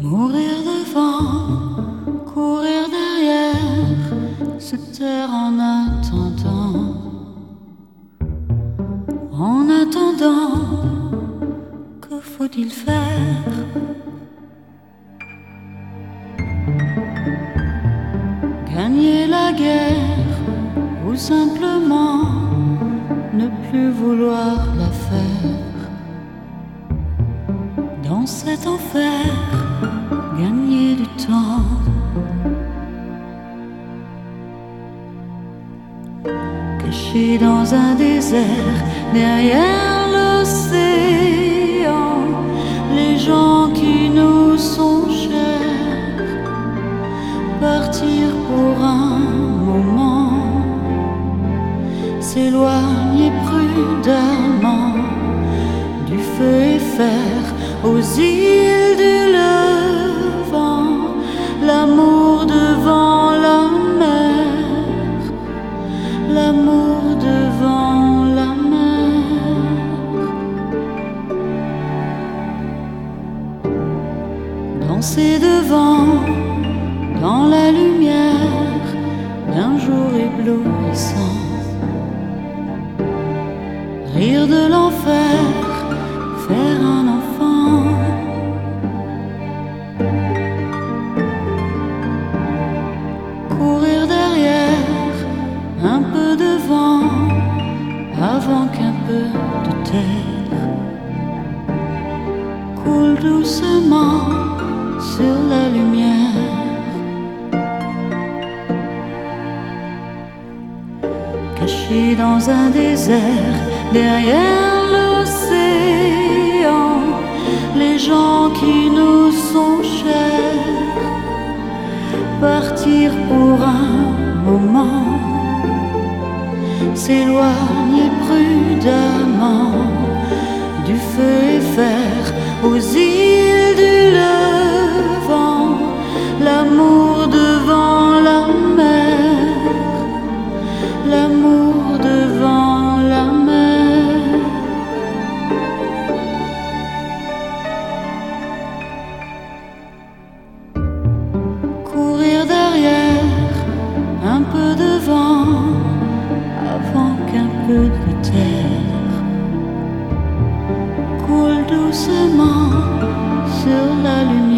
Mourir devant, courir derrière, se taire en attendant. En attendant, que faut-il faire? Gagner la guerre ou simplement ne plus vouloir la faire? Dans cet enfer, gagner du temps. Caché dans un désert, derrière l'océan, les gens qui nous sont chers, partir pour un moment, s'éloigner prudemment du feu et fer aux îles du Levant, l'amour devant la mer, l'amour devant la mer. Danser devant, dans la lumière d'un jour éblouissant, rire de l'enfer, faire un enfant. Courir derrière, un peu devant, avant qu'un peu de terre coule doucement sur la lumière. Caché dans un désert, derrière l'océan, les gens qui nous sont chers, partir pour un moment, s'éloigner prudemment du feu et fer aux îles du Levant, l'amour devant la mer, l'amour devant la mer. Courir derrière, un peu devant, avant qu'un peu de terre coule doucement sur la lumière.